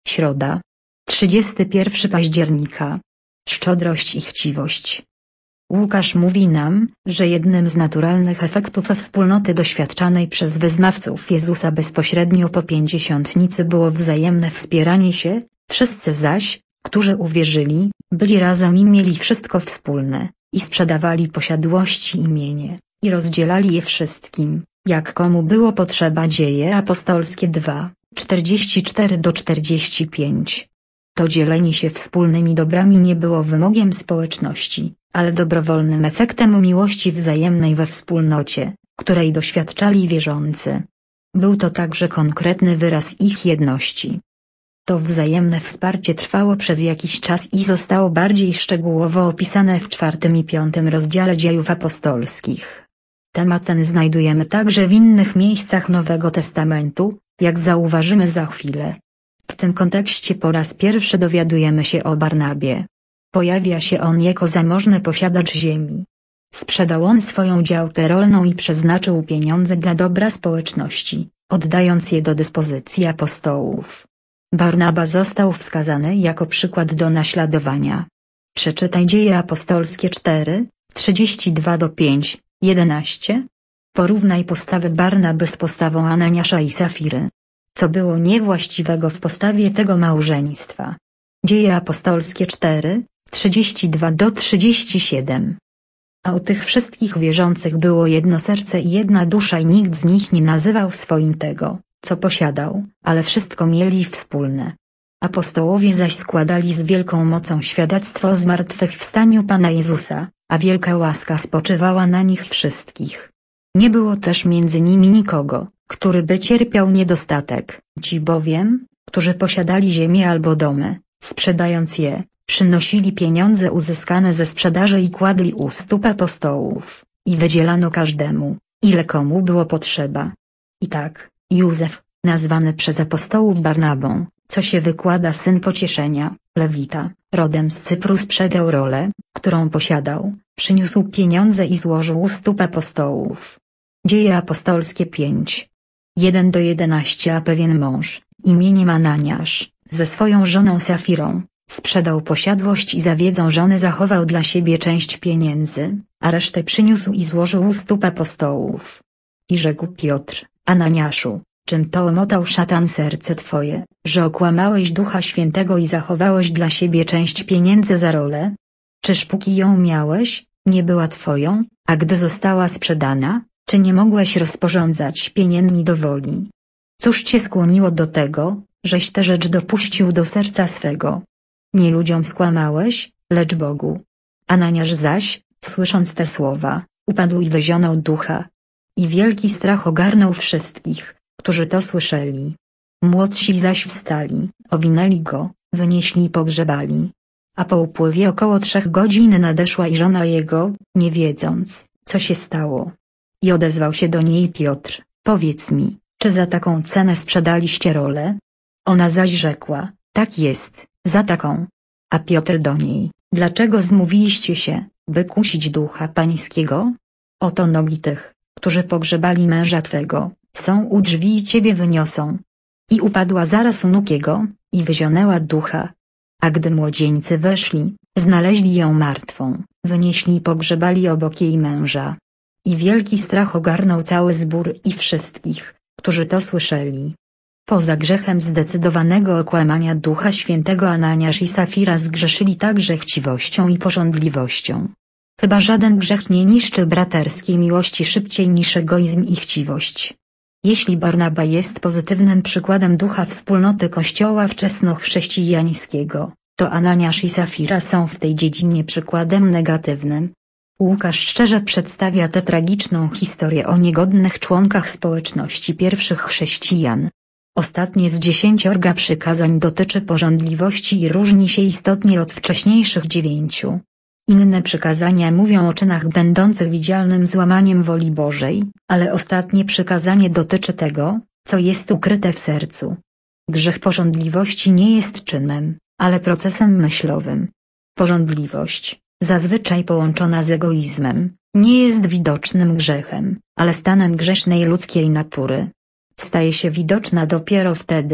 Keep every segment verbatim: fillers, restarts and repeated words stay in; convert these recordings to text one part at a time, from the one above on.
Środa. trzydziestego pierwszego października. Szczodrość i chciwość. Łukasz mówi nam, że jednym z naturalnych efektów wspólnoty doświadczanej przez wyznawców Jezusa bezpośrednio po pięćdziesiątnicy było wzajemne wspieranie się, wszyscy zaś, którzy uwierzyli, byli razem i mieli wszystko wspólne, i sprzedawali posiadłości i mienie, i rozdzielali je wszystkim, jak komu było potrzeba. Dzieje apostolskie dwa, czterdzieści cztery do czterdziestu pięciu. To dzielenie się wspólnymi dobrami nie było wymogiem społeczności, ale dobrowolnym efektem miłości wzajemnej we wspólnocie, której doświadczali wierzący. Był to także konkretny wyraz ich jedności. To wzajemne wsparcie trwało przez jakiś czas i zostało bardziej szczegółowo opisane w czwartym i piątym rozdziale Dziejów Apostolskich. Temat ten znajdujemy także w innych miejscach Nowego Testamentu, jak zauważymy za chwilę. W tym kontekście po raz pierwszy dowiadujemy się o Barnabie. Pojawia się on jako zamożny posiadacz ziemi. Sprzedał on swoją działkę rolną i przeznaczył pieniądze dla dobra społeczności, oddając je do dyspozycji apostołów. Barnaba został wskazany jako przykład do naśladowania. Przeczytaj Dzieje Apostolskie cztery, trzydzieści dwa do pięciu, jedenaście. Porównaj postawę Barnaby z postawą Ananiasza i Safiry. Co było niewłaściwego w postawie tego małżeństwa? Dzieje Apostolskie cztery, trzydzieści dwa do trzydziestu siedmiu. A u tych wszystkich wierzących było jedno serce i jedna dusza i nikt z nich nie nazywał swoim tego, co posiadał, ale wszystko mieli wspólne. Apostołowie zaś składali z wielką mocą świadectwo o zmartwychwstaniu Pana Jezusa, a wielka łaska spoczywała na nich wszystkich. Nie było też między nimi nikogo, który by cierpiał niedostatek. Ci bowiem, którzy posiadali ziemię albo domy, sprzedając je, przynosili pieniądze uzyskane ze sprzedaży i kładli u stóp apostołów, i wydzielano każdemu, ile komu było potrzeba. I tak, Józef, nazwany przez apostołów Barnabą, co się wykłada syn pocieszenia, Lewita, rodem z Cypru, sprzedał rolę, którą posiadał, przyniósł pieniądze i złożył u stóp apostołów. Dzieje Apostolskie pięć. jeden do jedenastu. A pewien mąż, imieniem Ananiasz, ze swoją żoną Safirą, sprzedał posiadłość i za wiedzą żony zachował dla siebie część pieniędzy, a resztę przyniósł i złożył u stóp apostołów. I rzekł Piotr: Ananiaszu, czym to omotał szatan serce twoje, że okłamałeś Ducha Świętego i zachowałeś dla siebie część pieniędzy za rolę? Czyż póki ją miałeś, nie była twoją, a gdy została sprzedana, czy nie mogłeś rozporządzać pieniędzmi do woli? Cóż cię skłoniło do tego, żeś tę rzecz dopuścił do serca swego? Nie ludziom skłamałeś, lecz Bogu. Ananiasz zaś, słysząc te słowa, upadł i wyzionął ducha. I wielki strach ogarnął wszystkich, którzy to słyszeli. Młodsi zaś wstali, owinęli go, wynieśli i pogrzebali. A po upływie około trzech godzin nadeszła i żona jego, nie wiedząc, co się stało. I odezwał się do niej Piotr: powiedz mi, czy za taką cenę sprzedaliście rolę? Ona zaś rzekła: tak jest, za taką. A Piotr do niej: dlaczego zmówiliście się, by kusić Ducha Pańskiego? Oto nogi tych, którzy pogrzebali męża twego, są u drzwi i ciebie wyniosą. I upadła zaraz u nóg jego, i wyzionęła ducha. A gdy młodzieńcy weszli, znaleźli ją martwą, wynieśli i pogrzebali obok jej męża. I wielki strach ogarnął cały zbór i wszystkich, którzy to słyszeli. Poza grzechem zdecydowanego okłamania Ducha Świętego Ananiasz i Safira zgrzeszyli także chciwością i pożądliwością. Chyba żaden grzech nie niszczy braterskiej miłości szybciej niż egoizm i chciwość. Jeśli Barnaba jest pozytywnym przykładem ducha wspólnoty Kościoła wczesnochrześcijańskiego, to Ananiasz i Safira są w tej dziedzinie przykładem negatywnym. Łukasz szczerze przedstawia tę tragiczną historię o niegodnych członkach społeczności pierwszych chrześcijan. Ostatnie z dziesięciorga przykazań dotyczy pożądliwości i różni się istotnie od wcześniejszych dziewięciu. Inne przykazania mówią o czynach będących widzialnym złamaniem woli Bożej, ale ostatnie przykazanie dotyczy tego, co jest ukryte w sercu. Grzech pożądliwości nie jest czynem, ale procesem myślowym. Pożądliwość, zazwyczaj połączona z egoizmem, nie jest widocznym grzechem, ale stanem grzesznej ludzkiej natury. Staje się widoczna dopiero wtedy,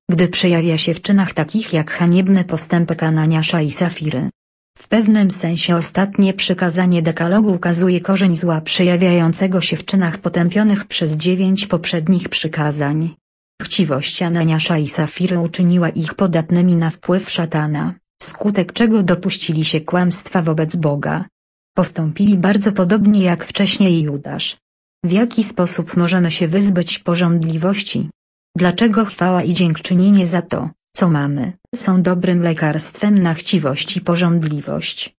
gdy przejawia się w czynach takich jak haniebny postępek Ananiasza i Safiry. W pewnym sensie ostatnie przykazanie dekalogu ukazuje korzeń zła przejawiającego się w czynach potępionych przez dziewięć poprzednich przykazań. Chciwość Ananiasza i Safiry uczyniła ich podatnymi na wpływ szatana, wskutek czego dopuścili się kłamstwa wobec Boga. Postąpili bardzo podobnie jak wcześniej Judasz. W jaki sposób możemy się wyzbyć pożądliwości? Dlaczego chwała i dziękczynienie za to, co mamy, są dobrym lekarstwem na chciwość i pożądliwość?